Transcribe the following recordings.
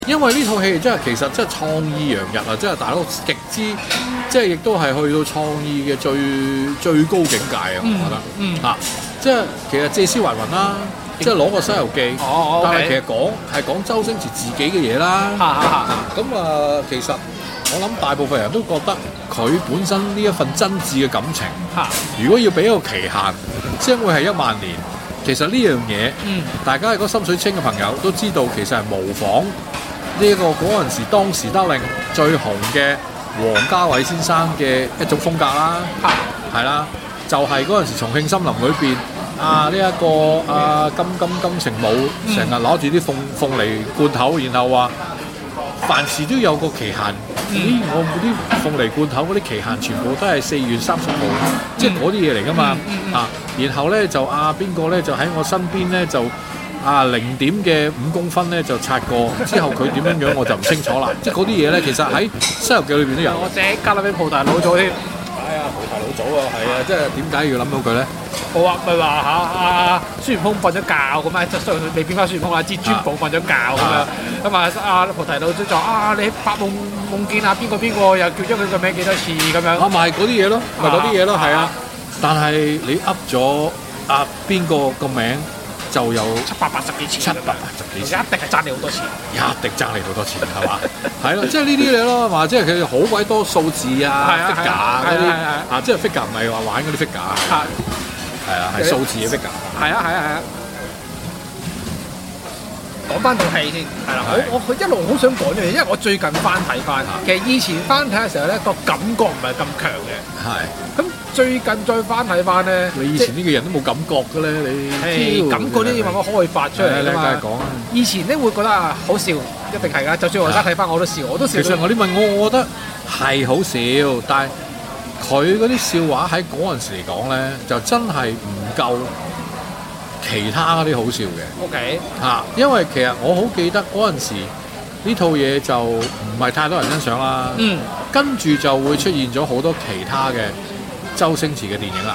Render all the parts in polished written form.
因為呢套戲真係其實真係創意洋溢啊！真係大佬極之，即係亦都係去到創意嘅最高境界啊！我覺得，即係其實借屍還魂啦，即係攞個《西遊記》，但係其實講周星馳自己嘅嘢啦。咁其實我諗大部分人都覺得佢本身呢一份真摯嘅感情，如果要俾一個期限，將會係10000年。其實呢樣嘢，大家係個心水清嘅朋友都知道，其實係模仿呢個嗰陣時當時得令最紅嘅王家衛先生嘅一種風格啦，係啦，就係嗰陣時重慶森林裏邊呢一個金城武成日攞住啲鳳梨罐頭，然後話凡事都有個期限。我嗰啲鳳梨罐頭嗰啲期限全部都係4月30號，即係嗰啲嘢嚟㗎嘛。然後咧就邊個咧就喺我身邊咧就0點嘅5公分咧就擦過，之後佢點樣我就唔清楚啦。即係嗰啲嘢咧，其實喺《西遊記》裏邊都有。 我即刻諗起蒲大老祖添。 蒲大老祖啊，係啊，即係點解要諗到佢咧？ 冇啊，咪話孫悟空瞓咗覺咁啊，即係你變翻孫悟空至尊寶瞓咗覺咁樣。咁菩提老祖就你喺發夢見邊個又叫咗佢個名幾多次咁樣。 咪係嗰啲嘢咯，係啊。但係你噏咗邊個個名就有 780幾次， 一定係爭你好多錢， 一定爭你好多錢，係嘛？係咯，即係呢啲嘢咯，嘛，即係佢好鬼多數字figure 嗰啲即係 figure 唔係話玩嗰啲 figure，係數字嘅 figure。 係啊。講翻套戲先，係啦，我一路好想講呢樣嘢，因為我最近翻睇翻，其實以前翻睇嘅時候咧個感覺唔係咁強嘅，咁最近再翻睇翻咧， 你以前呢個人都冇感覺嘅咧，你感覺都要慢慢開發出嚟㗎嘛。以前咧會覺得好笑，一定係㗎，就算我而家睇翻我都笑。其實你問我覺得係好笑，但係佢嗰啲笑話喺嗰陣時嚟講咧，就真係唔夠其他嗰啲好笑嘅。 OK 因為其實我好記得嗰陣時呢套嘢就唔係太多人欣賞啦。跟住就會出現咗好多其他嘅周星馳嘅電影啦。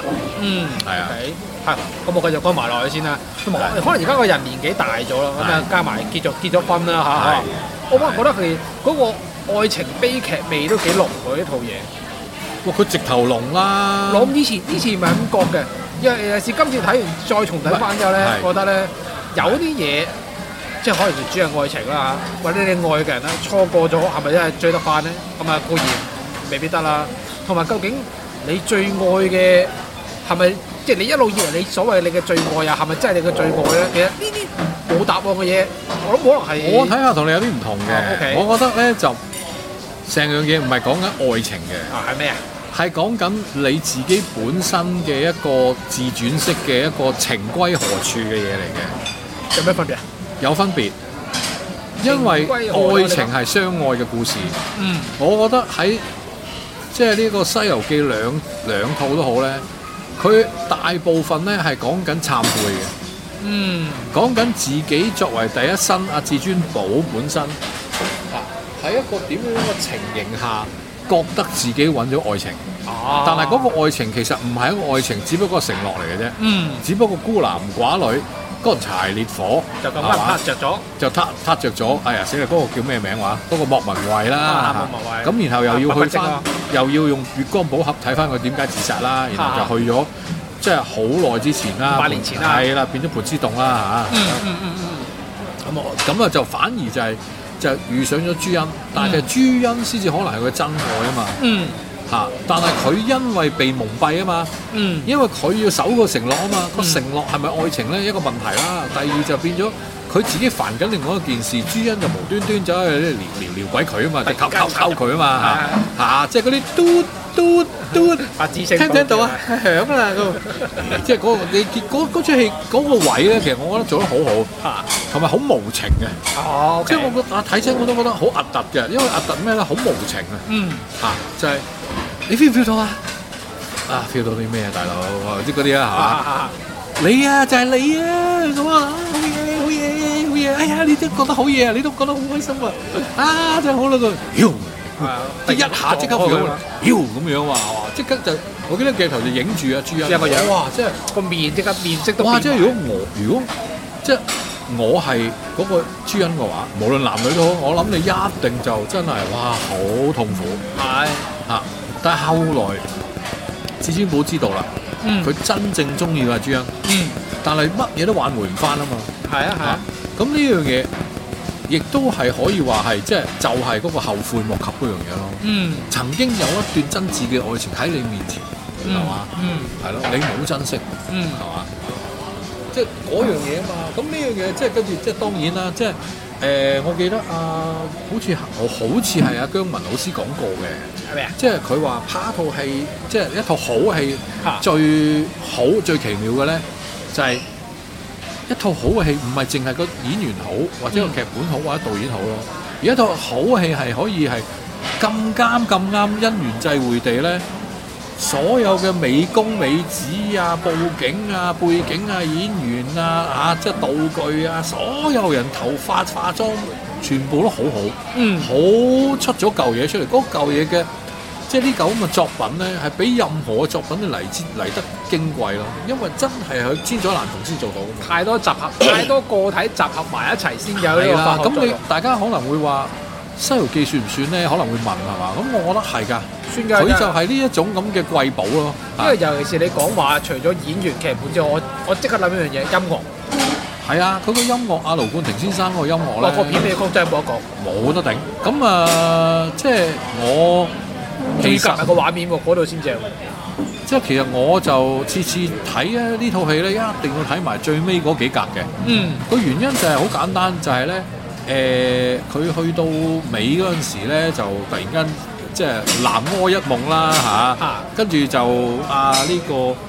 咁我繼續講埋落去先啦。可能而家個人年紀大咗啦，咁加埋結咗婚啦我覺得佢嗰個愛情悲劇味都幾濃喎呢套嘢。 佢直頭濃啦。 我以前唔係咁覺嘅。因為有時今次睇完再重睇翻之後咧，覺得咧有啲嘢即係可能係主人愛情啦或者你愛嘅人咧錯過咗，係咪真係追得翻咧？咁固然未必得啦。同埋究竟你最愛嘅係咪即係你一路以為你所謂你嘅最愛係咪真係你嘅最愛咧？其實呢啲冇答案嘅嘢，我諗可能係我睇下同你有啲唔同嘅。我覺得咧就成樣嘢唔係講緊愛情嘅。 係咩啊？ 係講緊你自己本身嘅一個自轉式嘅一個情歸何處嘅嘢嚟嘅。 有咩分別啊？ 有分別，因為愛情係相愛嘅故事。我覺得喺即係呢個《西遊記》兩套都好咧，佢大部分咧係講緊懺悔嘅。講緊自己作為第一身至尊寶本身喺一個點樣嘅情形下，覺得自己揾咗愛情，但係嗰個愛情其實唔係一個愛情，只不過係承諾嚟嘅啫。只不過孤男寡女，乾柴烈火就咁撻着咗， 就撻着咗。哎呀，死啦！嗰個叫咩名話？嗰個莫文蔚啦。咁然後又要去翻，又要用月光寶盒睇翻佢點解自殺啦。然後就去咗，即係好耐之前啦 ，8年前啦， 係啦，變咗盤絲洞啦咁就反而就遇上咗朱茵，但係其實朱茵先至可能係佢真愛啊嘛。但係佢因為被蒙蔽啊嘛。因為佢要守個承諾啊嘛。個承諾係咪愛情咧？一個問題啦。第二就變咗佢自己煩緊另外一件事，朱茵就無端端走去撩鬼佢啊嘛，就溝佢啊嘛。即係嗰啲嘟聽唔聽到啊？響啦即係嗰出戲嗰個位咧，其實我覺得做得好好，同埋好無情嘅。即係我覺得睇親我都覺得好核突嘅，因為核突咩咧？好無情啊！就係你 feel 唔 feel 到啊？feel 到啲咩啊，大佬？啲嗰啲啊，係嘛？你啊，就係你啊！咁啊，好嘢！哎呀，你都覺得好嘢啊！你都覺得好開心啊！真係好啦個，一下即刻咁樣喎，即刻就我記得鏡頭就影住朱茵個樣， 哇！即係個面即刻面色都變。 哇！即係如果即係我係嗰個朱茵嘅話，無論男女都好，我諗你一定就真係哇好痛苦。 係嚇！但係後來至尊寶知道啦，佢真正中意嘅係朱茵，但係乜嘢都挽回唔翻啊嘛。 係啊係啊。 咁呢樣嘢亦都係可以話係即係就係嗰個後悔莫及嗰樣嘢咯。曾經有一段真摯嘅愛情喺你面前，係嘛？係咯，你冇珍惜，係嘛？即係嗰樣嘢啊嘛。咁呢樣嘢即係跟住即係當然啦，即係我記得好似係阿姜文老師講過嘅， 係咪啊？ 即係佢話拍一套戲，即係一套好戲，最好最奇妙嘅咧，就係一套好嘅戲，唔係淨係個演員好，或者個劇本好，或者導演好咯。而一套好戲係可以係咁啱因緣際會地咧，所有嘅美工美指啊、佈景啊、背景啊、演員啊、即係道具啊，所有人頭髮化妝全部都好好，好出咗嚿嘢出嚟。嗰嚿嘢嘅即係呢嚿咁嘅作品咧，係比任何嘅作品都嚟得矜貴咯。因為真係佢千載難逢先做到㗎嘛。 太多集合，太多個體集合埋一齊先有呢個化學作用。 咁你大家可能會話《西遊記》算唔算咧？可能會問係嘛？咁我覺得係㗎。佢就係呢一種咁嘅貴寶咯。 因為尤其是你講話，除咗演員劇本之外，我即刻諗一樣嘢，音樂。 係啊，佢個音樂啊，盧冠廷先生個音樂咧， 個片尾曲真係冇得講， 冇得頂。咁即係我最近係個畫面喎，嗰度先正。 即係其實我就次次睇呢套戲咧，一定要睇埋最尾嗰幾格嘅。個原因就係好簡單，就係咧佢去到尾嗰陣時咧，就突然間。即係南柯一夢啦跟住就呢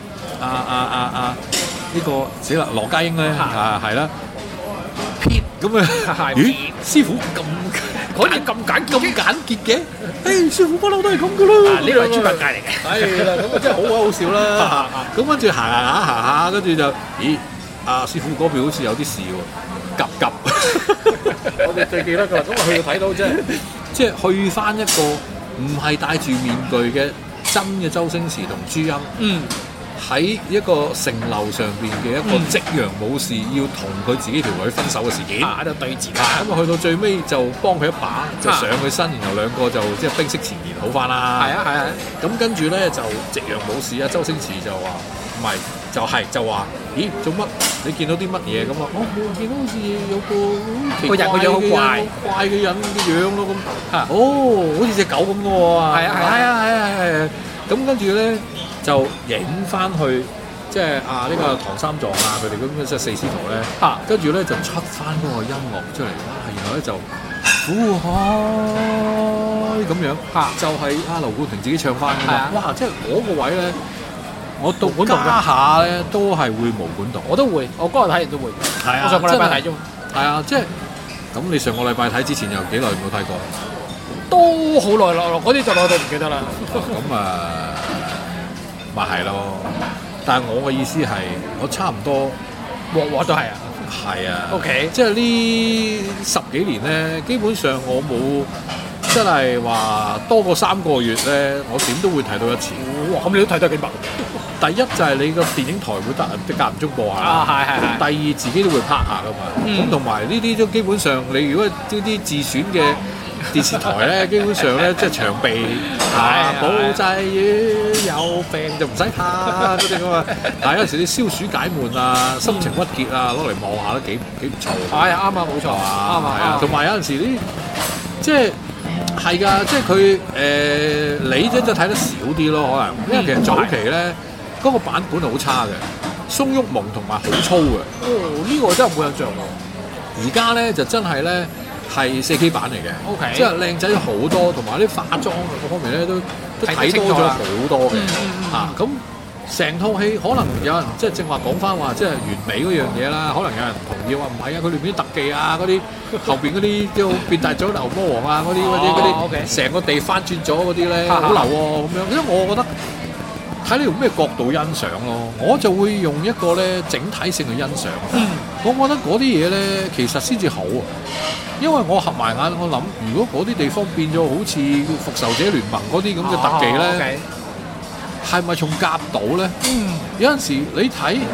個死啦羅家英咧係啦，撇咁啊！咦，師傅咁簡潔嘅？師傅不嬲都係咁噶啦。 呢個係豬八戒嚟嘅。 係啦，咁啊真係好好笑啦。咁跟住行下，跟住就咦，師傅嗰邊好似有啲事喎，急。我哋最記得㗎啦。咁啊去到睇到即係去翻一個。唔係戴住面具嘅真嘅周星馳同朱茵，喺一個城樓上邊嘅一個夕陽武士，要同佢自己條女分手嘅事件，喺度對峙啦。咁啊，去到最尾就幫佢一把，就上佢身，然後兩個就即係冰釋前嫌好翻啦。係啊。咁跟住咧就夕陽武士啊，周星馳就話唔係，就話咦做乜？你見到啲乜嘢咁啊？我見到好似有個奇怪嘅怪嘅人嘅樣咯咁。好似隻狗咁嘅喎。係。咁跟住咧就影翻去，即係呢個唐三藏佢哋咁嘅即係四師徒咧。跟住咧就出翻嗰個音樂出嚟，然後咧就苦海咁樣。就係盧冠廷自己唱翻嘅嘛。哇！即係嗰個位咧。我到家下咧都係會毛管動， 我都會，我嗰日睇完都會。係我上個禮拜睇啫嘛。係啊，即係咁。你上個禮拜睇之前有幾耐冇睇過？ 都好耐咯，嗰啲就耐到唔記得啦。 咁咪係咯。但係我嘅意思係，我差唔多鑊都係啊。 係啊。 OK， 即係呢10幾年咧，基本上我冇真係話多過3個月咧，我點都會睇到一次。 哇！咁你都睇得幾密？ 第一就係你個電影台會間唔中播下。 係。 第二自己都會拍下噶嘛。咁同埋呢啲都基本上，你如果呢啲自選嘅電視台咧，基本上咧即係長備保濟丸有病就唔使拍嗰啲噶嘛。但係有陣時啲消暑解悶啊、心情鬱結啊，攞嚟望下都幾唔錯。 係啱啊，冇錯啊，啱啊。 同埋有陣時啲即係。係㗎，即係佢你真係睇得少啲咯，可能因為其實早期咧嗰個版本係好差嘅，鬆郁矇同埋好粗嘅。 呢個真係冇印象喎。 而家咧就真係咧係4K 版嚟嘅，OK，即係靚仔好多，同埋啲化妝啊各方面咧都睇多咗好多嘅咁。成套戲可能有人即係正話講翻話，即係完美嗰樣嘢啦。可能有人同意話唔係啊，佢裏邊啲特技啊，嗰啲後邊嗰啲都變大咗牛魔王啊，嗰啲成個地翻轉咗嗰啲咧，好流喎咁樣。因為我覺得睇你用咩角度欣賞咯，我就會用一個咧整體性去欣賞。我覺得嗰啲嘢咧其實先至好啊，因為我合埋眼，我諗如果嗰啲地方變咗好似復仇者聯盟嗰啲咁嘅特技咧。係咪仲夾到咧？有陣時你睇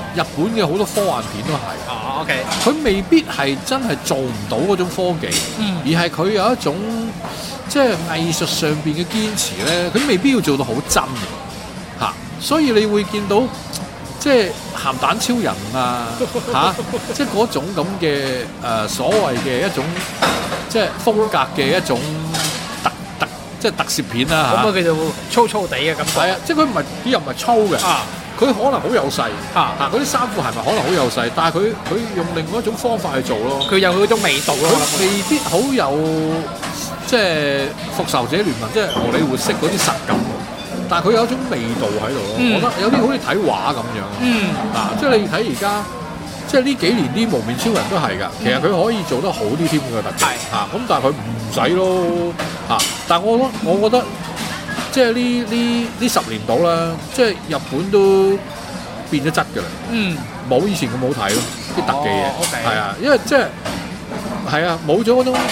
日本嘅好多科幻片都係。 OK。 佢未必係真係做唔到嗰種科技，而係佢有一種即係藝術上邊嘅堅持咧，佢未必要做到好真嘅嚇，所以你會見到即係鹹蛋超人啊嚇，即係嗰種咁嘅所謂嘅一種即係風格嘅一種即係特攝片啦嚇。 咁佢就粗粗地嘅感覺。 係啊，即係佢又唔係粗嘅。佢可能好幼細，嗰啲衫褲係咪可能好幼細？但係佢用另外一種方法去做咯。 佢有佢嗰種味道咯。 佢未必好有即係復仇者聯盟，即係荷里活式嗰啲實感，但係佢有一種味道喺度咯。我覺得有啲好似睇畫咁樣。即係你睇而家，即係呢幾年啲無面超人都係㗎。其實佢可以做得好啲添嘅特技咁但係佢唔使咯但係我覺得。即係呢10年到啦，即係日本都變咗質㗎啦。冇以前咁好睇咯，啲特技嘢。係啊，因為即係係啊，冇咗嗰種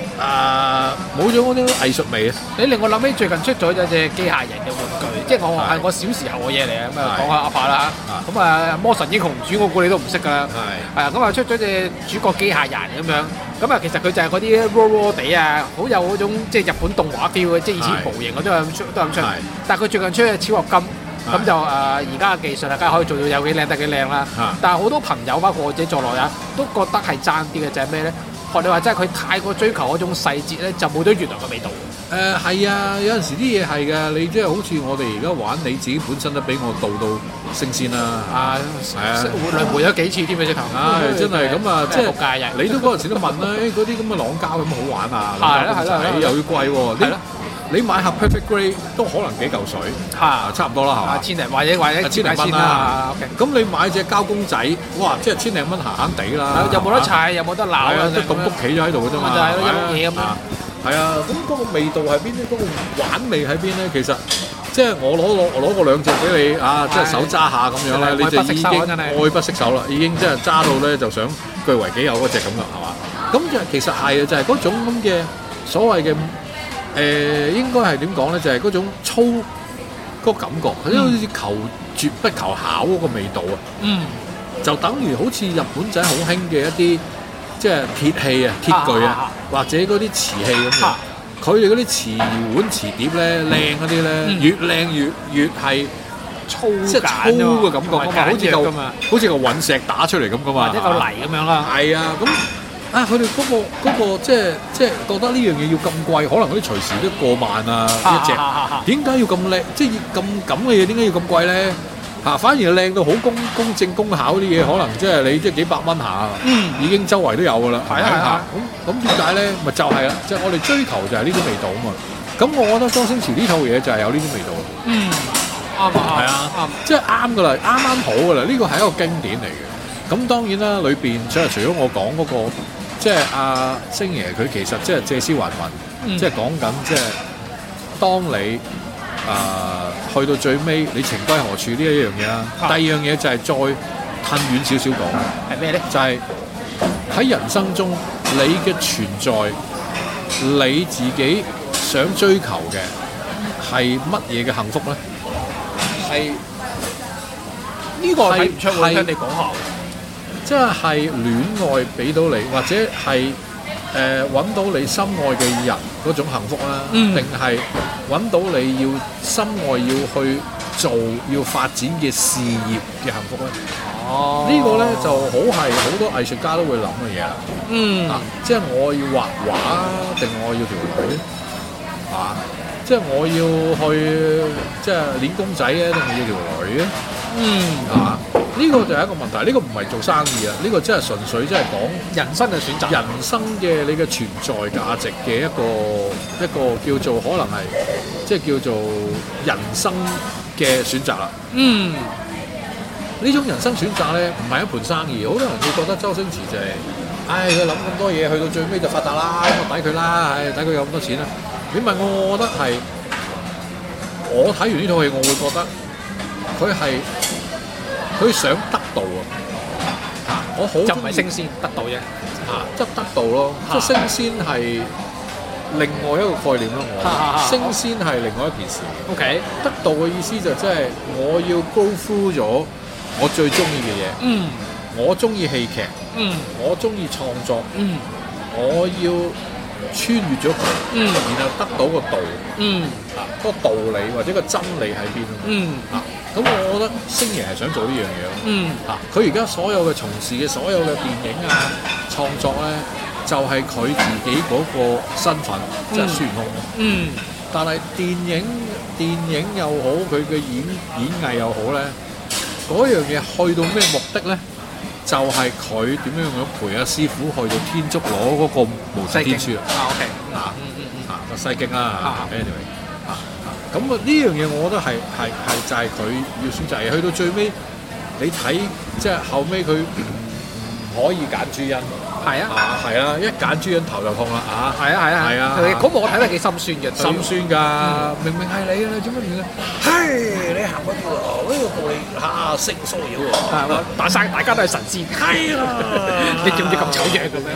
藝術味啊。 你令我諗起最近出咗隻機械人嘅玩具，即係我小時候嘅嘢嚟啊。咁啊講下阿爸啦。咁啊魔神英雄傳我估你都唔識㗎啦。係啊，咁啊出咗隻主角機械人咁樣。咁啊，其實佢就係嗰啲 raw 地啊，好有嗰種即係日本動畫 feel 嘅，即係以前模型我都係咁出。但係佢最近出嘅超合金，咁就而家嘅技術梗係可以做到有幾靚得幾靚啦。但係好多朋友包括我自己在內啊，都覺得係爭啲嘅，就係咩咧？學你話齋，佢太過追求嗰種細節咧，就冇咗原來嘅味道。 係啊，有陣時啲嘢係㗎，你即係好似我哋而家玩你自己本身都俾我導到升仙啦。係啊， 輪迴咗幾次添啊！隻頭。 真係咁啊，即係你都嗰陣時都問啦，嗰啲咁嘅朗膠有冇好玩啊？係啦，又要貴喎。係啦。你買盒 Perfect Grey 都可能幾嚿水，差唔多啦，係嘛？ 千零或者千零蚊啦。 咁你買隻膠公仔，哇！即係千零蚊閒閒地啦。 有冇得踩？有冇得鬧？ 即係棟篤企咗喺度嘅啫嘛。 就係一碌嘢咁樣。 係啊，咁嗰個味道喺邊咧？嗰個玩味喺邊咧？其實即係我攞個兩隻俾你即係手揸下咁樣咧，你就已經愛不釋手啦，已經即係揸到咧就想據為己有嗰隻咁啦，係嘛？咁就其實係啊，就係嗰種咁嘅所謂嘅。應該係點講咧？就係嗰種粗嗰個感覺，好似求絕不求巧嗰個味道啊！就等於好似日本仔好興嘅一啲即係鐵器啊、鐵具啊，或者嗰啲瓷器咁樣。佢哋嗰啲瓷碗瓷碟咧，靚嗰啲咧，越靚越係粗，即係粗嘅感覺㗎嘛，好似個隕石打出嚟咁㗎嘛， 或者嚿泥咁樣啦。 係啊，咁。佢哋嗰個即係覺得呢樣嘢要咁貴，可能嗰啲隨時都過萬啊一隻。點解要咁靚？即係咁嘅嘢點解要咁貴咧？反而靚到好公正公巧啲嘢，可能即係你即係幾百蚊下，已經周圍都有㗎啦。係啊，咁點解咧？咪就係啦，即係我哋追求就係呢種味道啊嘛。咁我覺得周星馳呢套嘢就係有呢種味道。啱啊，係啊，即係啱㗎啦，啱好㗎啦。呢個係一個經典嚟嘅。咁當然啦，裏邊除咗我講嗰個。即係阿星爺佢其實即係借屍還魂，即係講緊即係當你去到最尾，你情歸何處呢一樣嘢啦。第二樣嘢就係再褪遠少少講， 係咩咧？ 就係喺人生中你嘅存在，你自己想追求嘅係乜嘢嘅幸福咧？係呢個睇唔出喎，聽你講下。 即係戀愛俾到你，或者係揾到你心愛嘅人嗰種幸福啦，定係揾到你要心愛要去做要發展嘅事業嘅幸福咧？呢個咧就好多藝術家都會諗嘅嘢啦。即係我要畫畫定我要條女即係我要去即係練公仔咧，定係要條女咧？呢個就係一個問題，呢個唔係做生意啊，呢個真係純粹即係講人生嘅選擇， 人生嘅你嘅存在價值嘅一個叫做可能係即係叫做人生嘅選擇啦。呢種人生選擇咧唔係一盤生意，好多人會覺得周星馳就係，佢諗咁多嘢，去到最尾就發達啦，咁啊抵佢啦，抵佢有咁多錢啦。你問我覺得係，我睇完呢套戲，我會覺得佢想得到我好就唔係升仙得到啫， 即係得到咯，即係升仙係另外一個概念咯。升仙係另外一件事。 OK， 得到嘅意思就即係我要 go through 咗我最中意嘅嘢，我中意戲劇，我中意創作，我要穿越咗佢，然後得到個道，嗰個道理或者個真理喺邊咁我覺得星爺係想做呢樣嘢咯。佢而家所有嘅從事嘅所有嘅電影啊創作咧，就係佢自己嗰個身份，即係孫悟空。但係電影又好，佢嘅演藝又好咧，嗰樣嘢去到咩目的咧？就係佢點樣陪阿師傅去到天竺攞嗰個無字天書 OK 個西經啦。anyway 咁呢樣嘢，我覺得係就係佢要選擇。去到最尾，你睇即係後尾佢唔可以揀朱茵。係啊，一揀朱茵頭就痛啦係啊， 嗰幕我睇得幾心酸嘅， 心酸㗎，明明係你做乜嘢咧？你行嗰條路呢個道理性騷擾喎， 係嘛？大家都係神仙， 係啦， 你知唔知咁醜樣嘅咩？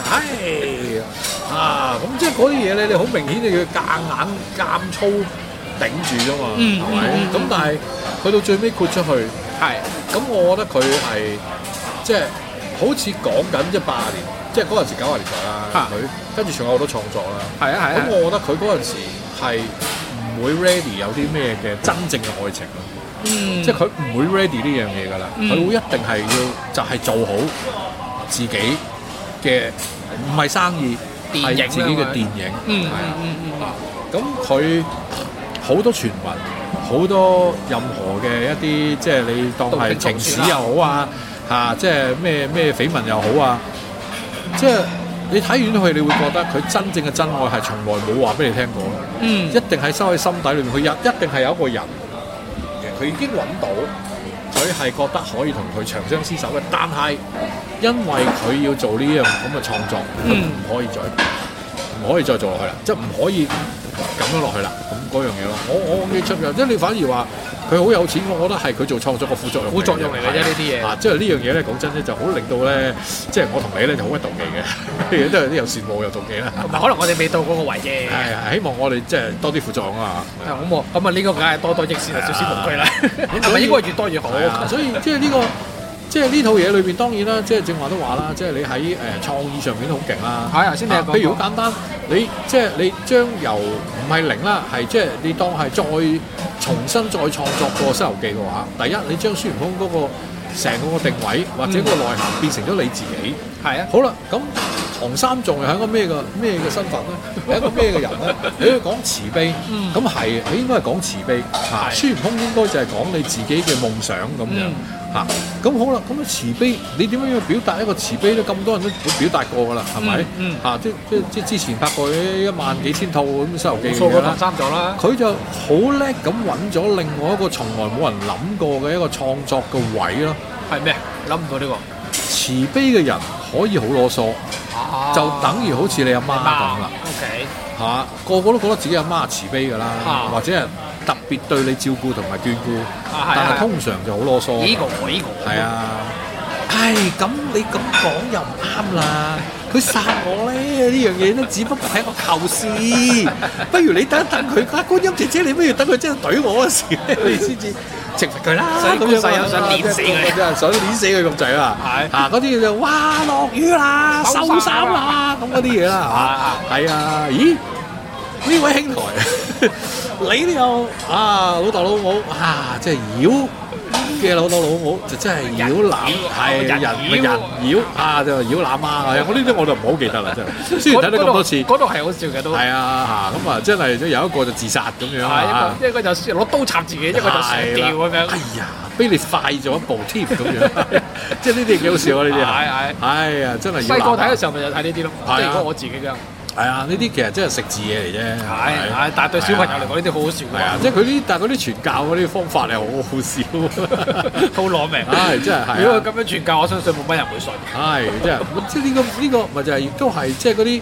咁即係嗰啲嘢咧，你好明顯你要夾硬監粗頂住啫嘛，係咪？咁但係去到最尾豁出去，咁我覺得佢係即係好似講緊即係80年。即係嗰陣時90年代啦，佢跟住仲有好多創作啦。咁我覺得佢嗰陣時係唔會 ready 有啲咩嘅真正嘅愛情咯。即係佢唔會 ready 呢樣嘢㗎啦。佢會一定係要就係做好自己嘅，唔係生意，係自己嘅電影。咁佢好多傳聞，好多任何嘅一啲即係你當係情史又好即係咩緋聞又好啊。即係你睇完佢，你會覺得佢真正嘅真愛係從來冇話俾你聽過。一定係收喺心底裏面。佢一定係有一個人，佢已經揾到，佢係覺得可以同佢長相廝守嘅。但係因為佢要做呢樣咁嘅創作，唔可以再做落去啦，即係唔可以咁樣落去啦。咁嗰樣嘢咯，我記出嘅，即係你反而話佢好有錢，我覺得係佢做創作個副作用嚟嘅啫。呢啲嘢即係呢樣嘢咧，講真咧就好令到咧，即係我同你咧就好鬼妒忌嘅，都有啲又羨慕又妒忌啦。 可能我哋未到嗰個位啫。 希望我哋即係多啲副作用啊！ 咁呢個梗係多益善，少少無拘啦。係咪應該越多越好？ 所以即係呢個。即係呢套嘢裏邊，當然啦，即係正話都話啦，即係你喺創意上面都好勁啦。先你講。譬如好簡單，你將由唔係零啦，係即係你當係再重新再創作個《西遊記》嘅話，第一你將孫悟空嗰個成個定位或者個內涵變成咗你自己。好啦，咁唐三藏又係一個咩嘅身份咧？係一個咩嘅人咧？你要講慈悲，咁係你應該係講慈悲。孫悟空應該就係講你自己嘅夢想咁樣。咁好啦，咁慈悲，你點樣要表達一個慈悲咧？咁多人都表達過㗎啦，係咪？即之前拍過1萬幾千套咁《西遊記》嘅啦，佢就好叻咁揾咗另外一個從來冇人諗過嘅一個創作嘅位咯。 係咩？諗唔到呢個慈悲嘅人可以好囉嗦，就等於好似你阿媽咁啦。個個都覺得自己阿媽係慈悲㗎啦，或者係特別對你照顧同埋眷顧，但係通常就好囉嗦。係啊，咁你咁講又唔啱啦。佢殺我咧，呢樣嘢都只不過係一個構思。不如你等一等佢，觀音姐姐，你不如等佢真係懟我嗰時，你先至懲罰佢啦。 所以咁樣想捏死佢， 真係想捏死佢咁滯啦。嗰啲就哇落雨啦，收衫啦，咁嗰啲嘢啦，咦？呢位兄台，你都有老豆老母即係妖嘅老豆老母，就真係妖乸，係人妖就妖乸媽。我呢啲我就唔好記得啦，真係。雖然睇到咁多次， 嗰度係好笑嘅都。 咁真係有一個就自殺咁樣一個就攞刀插自己，一個就上吊咁樣。 比你快咗一步添咁樣，即係呢啲幾好笑啊！呢啲真係。細個睇嘅時候咪就睇呢啲咯，即係如果我自己嘅。 呢啲其實真係食字嘢嚟啫。 但係對小朋友嚟講呢啲好好笑嘅。 即係佢但係嗰啲傳教嗰啲方法係好好笑， 好攞命。 真係。 如果佢咁樣傳教，我相信冇乜人會信。 真係，即係呢個咪就係亦都係即係嗰啲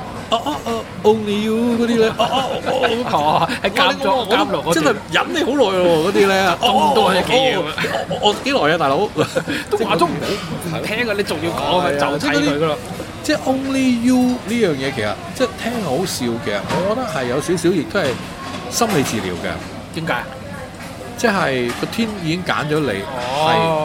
only you 嗰啲咧。 喺監獄嗰啲。 真係忍你好耐喎嗰啲咧。 咁多係幾嘢？ 我幾耐啊，大佬？ 都話咗唔聽㗎，你仲要講就睇佢㗎啦。 即係 Only You 呢樣嘢，其實即係聽好笑嘅，我覺得係有少少，亦都係心理治療嘅。 點解？ 即係個天已經揀咗你，係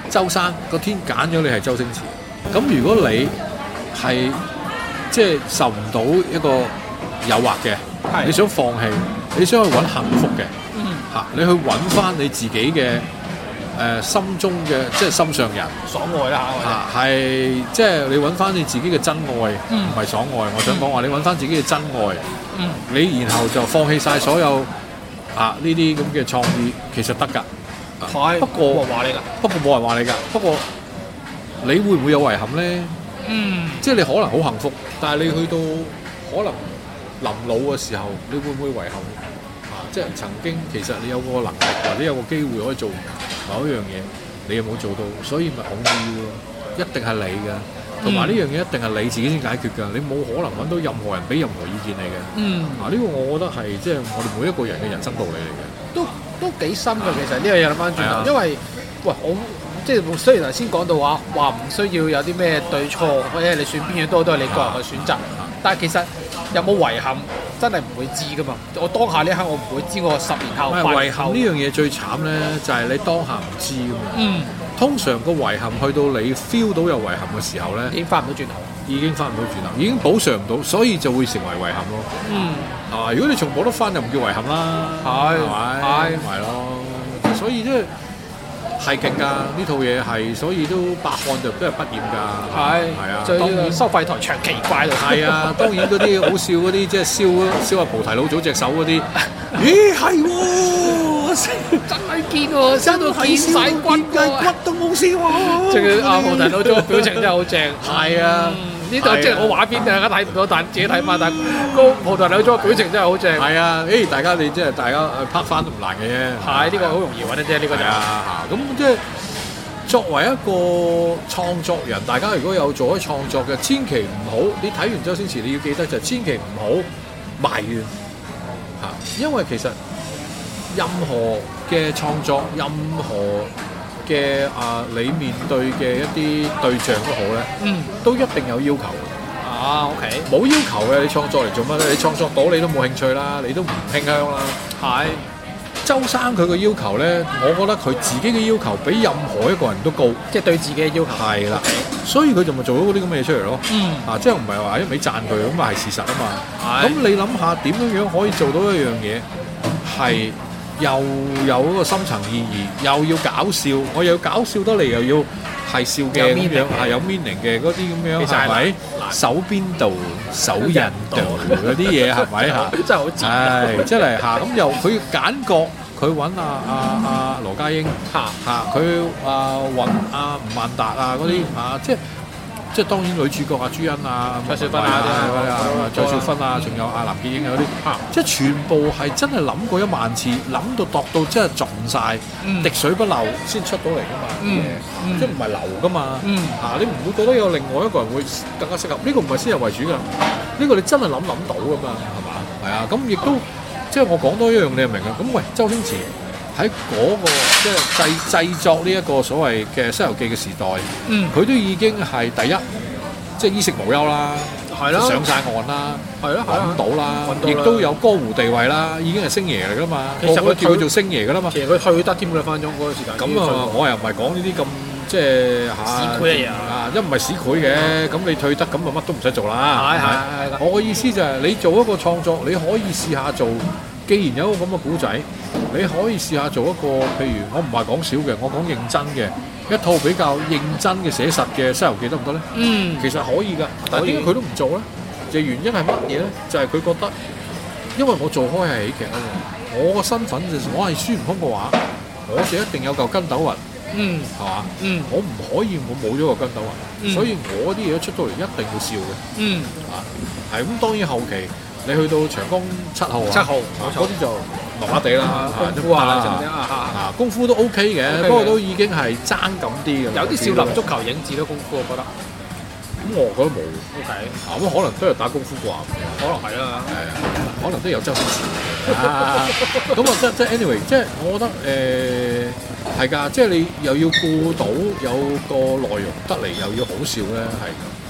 周生個天揀咗你係周星馳，咁如果你係即係受唔到一個誘惑嘅，你想放棄，你想去揾幸福嘅，你去揾翻你自己嘅心中嘅即係心上人所愛啦嚇，係即係你揾翻你自己嘅真愛，唔係所愛。我想講話你揾翻自己嘅真愛，你然後就放棄晒所有呢啲咁嘅創意，其實得㗎。不過冇人話你㗎。不過你會唔會有遺憾咧？即係你可能好幸福，但係你去到可能臨老嘅時候，你會唔會遺憾？即係曾經其實你有個能力或者有個機會可以做某一樣嘢，你又冇做到，所以咪恐懼咯。一定係你㗎，同埋呢樣嘢一定係你自己先解決㗎，你冇可能揾到任何人俾任何意見你嘅。呢個我覺得係即係我哋每一個人嘅人生道理嚟嘅。 都幾深㗎，其實呢樣嘢諗翻轉頭，因為喂我即係雖然頭先講到話唔需要有啲咩對錯，或者你選邊樣都係你個人嘅選擇，但係其實有冇遺憾真係唔會知㗎嘛。我當下呢刻我唔會知，我10年後遺憾呢樣嘢最慘咧，就係你當下唔知㗎嘛。通常個遺憾去到你 feel 到有遺憾嘅時候咧， 已經翻唔到轉頭，已經補償唔到，所以就會成為遺憾咯。如果你從補得翻就唔叫遺憾啦，係咪咯？所以即係勁㗎，呢套嘢係，所以都百看就都係不厭㗎。係啊，當然收費台長奇怪係啊，當然嗰啲好笑嗰啲，即係燒阿菩提老祖隻手嗰啲，咦係喎， 真係見喎，燒到見晒骨都冇燒喎。 仲要阿菩提老祖個表情真係好正。 係啊。 呢度即係我畫面大家睇唔到，但自己睇翻。但個葡萄牙咗表情真係好正。 係啊，大家你即係大家拍翻都唔難嘅啫。 係呢個好容易揾得啫，呢個就咁即係作為一個創作人，大家如果有做開創作嘅，千祈唔好你睇完周星馳，你要記得就千祈唔好埋怨因為其實任何嘅創作，任何嘅你面對嘅一啲對象都好咧，都一定有要求嘅。 OK， 冇要求嘅你創作嚟做乜咧？你創作到你都冇興趣啦，你都唔傾向啦。 係周生佢個要求咧，我覺得佢自己嘅要求比任何一個人都高， 即係對自己嘅要求。 係啦，所以佢就咪做到嗰啲咁嘅嘢出嚟咯。即係唔係話一味讚佢咁啊？係事實啊嘛。咁你諗下點樣可以做到一樣嘢係？又有嗰個深層意義，又要搞笑，我又要搞笑得嚟，又要係笑嘅咁樣，係有 meaning 嘅嗰啲咁樣，係咪？手邊度、手印度嗰啲嘢係咪嚇？ 真係好賤。 係，真係嚇。咁又佢揀角，佢揾阿羅家英佢揾阿吳孟達嗰啲即係當然女主角朱茵蔡少芬蔡少芬仲有藍潔瑛嗰啲，即係全部係真係諗過1萬次，諗到度到真係盡晒，滴水不漏先出到嚟㗎嘛，即係唔係流㗎嘛，你唔會覺得有另外一個人會更加適合？呢個唔係先入為主㗎，呢個你真係諗到㗎嘛，係嘛？係啊，咁亦都即係我講多一樣你就明啦。咁喂，周星馳喺嗰個即係製作呢一個所謂嘅《西遊記》嘅時代，佢都已經係第一，即係衣食無憂啦，上晒岸啦，揾到啦，亦都有江湖地位啦，已經係星爺嚟㗎嘛。其實佢叫佢做星爺㗎啦嘛。 其實佢退得添㗎，翻咗嗰個時間。 咁我又唔係講呢啲咁即係市儈一唔係市儈嘅，咁你退得咁就乜都唔使做啦。係。我嘅意思就係你做一個創作，你可以試下做。既然有一個咁嘅古仔，你可以試下做一個，譬如我唔係講少嘅，我講認真嘅一套比較認真嘅寫實嘅《西遊記》得唔得咧？其實可以㗎，但係點解佢都唔做咧？就原因係乜嘢咧？就係佢覺得，因為我做開係喜劇啊嘛，我個身份就我係孫悟空嘅話，我就一定有嚿筋斗雲，係嘛？我唔可以我冇咗個筋斗雲，所以我啲嘢出到嚟一定要笑嘅。係咁，當然後期。你去到長江7號嗰啲就麻麻地啦， 功夫功夫都 OK 嘅，不過都已經係爭咁啲嘅。 有啲少林足球影子咯，功夫我覺得。 咁我覺得冇。 OK。 咁可能都係打功夫啩？ 可能係啦。 可能都有周星馳。咁即係 anyway， 即係我覺得係㗎，即係你又要顧到有個內容得嚟，又要好笑咧，係。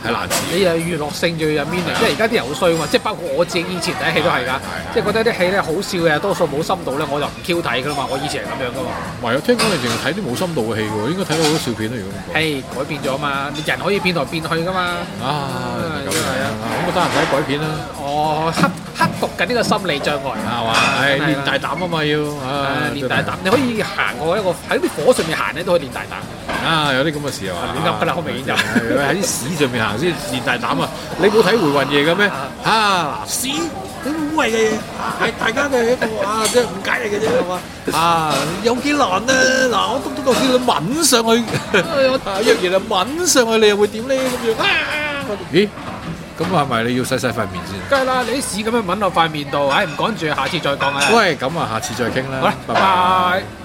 係難治。 你又娛樂性仲要有 meaning，即係而家啲人好衰啊嘛，即係包括我自己以前睇戲都係㗎，即係覺得啲戲咧好笑嘅，多數冇深度咧，我就唔 Q 睇㗎啦嘛。我以前係咁樣㗎嘛。 唔係啊，聽講你淨係睇啲冇深度嘅戲喎，應該睇到好多笑片啦。如果咁講， 係改變咗嘛，人可以變來變去㗎嘛。 啊，咁啊，咁我得閒睇改片啦。 哦，克服緊呢個心理障礙係嘛？係練大膽啊嘛要， 練大膽，你可以行過一個喺啲火上面行咧，都可以練大膽。 啊，有啲咁嘅事啊嘛， 亂噏㗎啦，好明顯就喺啲屎上面行先練大膽啊！你冇睇回魂夜嘅咩？屎啲污穢嘅嘢係大家嘅一個即係誤解嚟嘅啫係嘛？有幾難咧？嗱，我督到叫你抿上去，若然係抿上去，你又會點咧？咁樣咦？咁係咪你要洗塊面先？ 梗係啦，你啲屎咁樣抿落塊面度，唔趕住，下次再講啊！ 喂，咁啊，下次再傾啦。 好啦，拜拜。